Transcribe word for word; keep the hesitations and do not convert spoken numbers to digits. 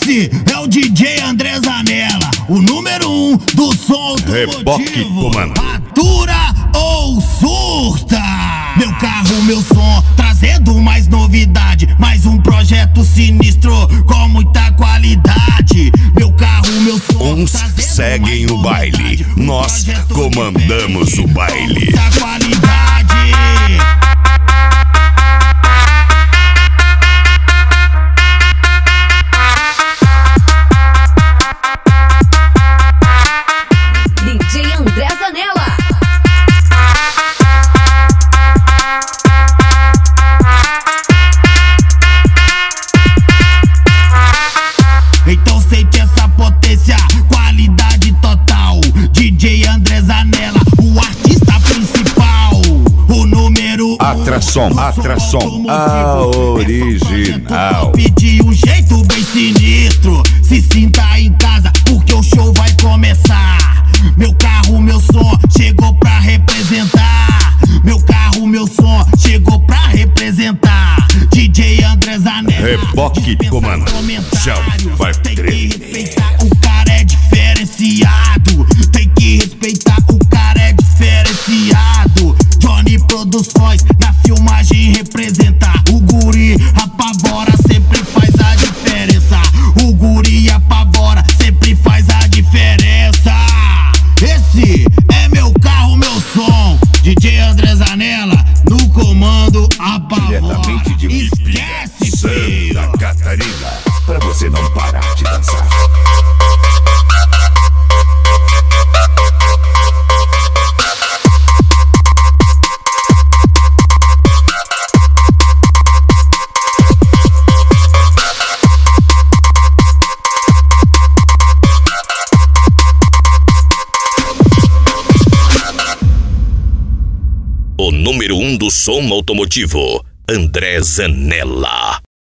Esse é o D J André Zanella, o número um do som automotivo. Atura ou surta? Meu carro, meu som, trazendo mais novidade, mais um projeto sinistro com muita qualidade. Meu carro, meu som, uns seguem o baile, nós comandamos o baile. Muita qualidade. D J André Zanella. Então sente essa potência, qualidade total. D J André Zanella, o artista principal, o número Atração, um, atração, a original. De um jeito bem sinistro, se sinta em casa porque o show vai começar. Meu carro, meu som, chegou pra representar. Meu carro, meu som, chegou pra representar. D J André Zanella, Reboque comando, chão, vai tem que tremer. respeitar, o cara é diferenciado. Tem que respeitar, o cara é diferenciado. Johnny Produções, na filmagem representar. O guri apavora, sempre faz a diferença. O guri apavora, sempre faz a diferença. Esse é meu carro, meu som. D J André Zanella, no comando apavora. Diretamente de Mipira, Esquece, filho. Santa Catarina, pra você não parar de dançar. O número um do som automotivo, André Zanella.